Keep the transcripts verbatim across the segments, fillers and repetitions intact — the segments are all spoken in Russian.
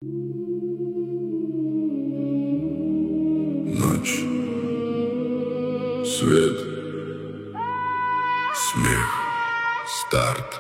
Ночь, свет, смех, старт.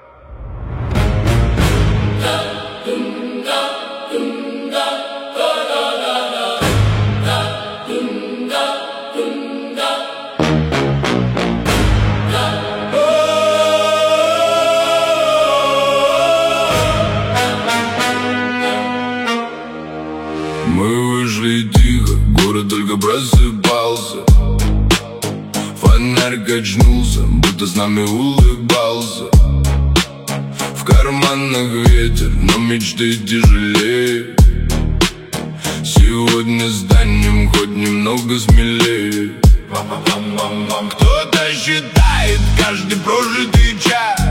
Мы вышли тихо, город только просыпался. Фонарь качнулся, будто с нами улыбался. В карманах ветер, но мечты тяжелее. Сегодня станем хоть немного смелее. Кто-то считает каждый прожитый час,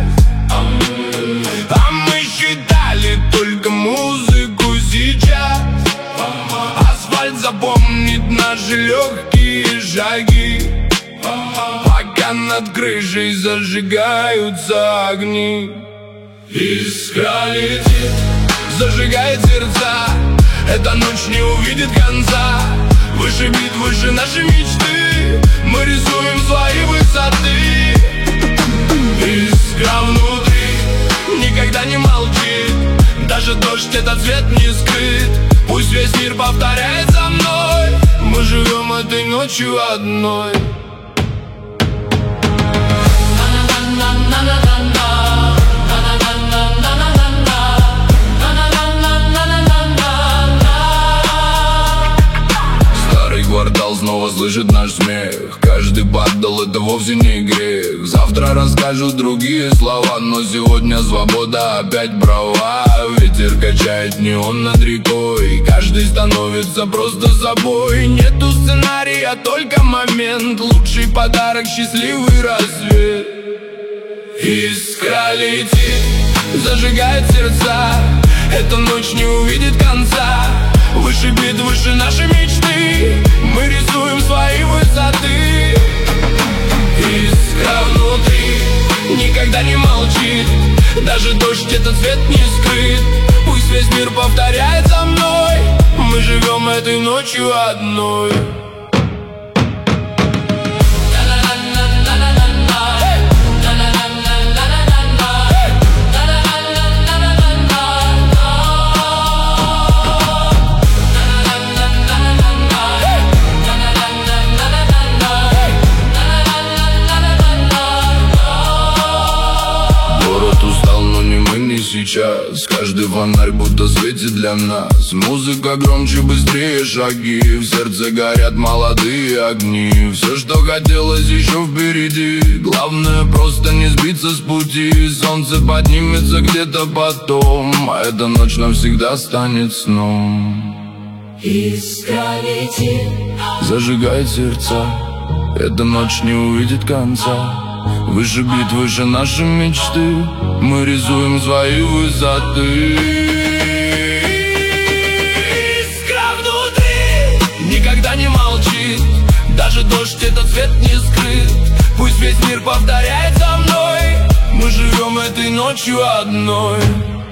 а мы считали только музыку сейчас. Асфальт запомнит наши легкие шаги, пока над крышей зажигаются огни. Искра летит, зажигает сердца. Эта ночь не увидит конца. Выше бит, выше наши мечты. Мы рисуем свои высоты. Искра внутри никогда не молчит. Даже дождь этот цвет не скрыт. Пусть весь мир повторяет за мной. Мы живем этой ночью одной. Старый квартал снова слышит наш смех. Каждый падал, это вовсе не грех. Завтра расскажут другие слова, но сегодня свобода опять права. Ветер качает неон над рекой. Каждый становится просто собой. Нету сценария, только момент. Лучший подарок — счастливый рассвет. Искра летит, зажигает сердца. Эта ночь не увидит конца. Выше бит, выше наши мечты. Мы рисуем свои высоты. Искра внутри никогда не молчит. Даже дождь этот цвет не скрыт. Пусть весь мир повторяет за мной. Мы живем этой ночью одной. Сейчас каждый фонарь будто светит для нас. Музыка громче, быстрее шаги. В сердце горят молодые огни. Все, что хотелось, еще впереди. Главное просто не сбиться с пути. Солнце поднимется где-то потом, а эта ночь навсегда станет сном. Искра летит, зажигает сердца. Эта ночь не увидит конца. Выше бит, выше наши мечты. Мы рисуем свои высоты. искра внутри Никогда не молчит. Даже дождь этот цвет не скрыт. Пусть весь мир повторяет за мной. Мы живем этой ночью одной.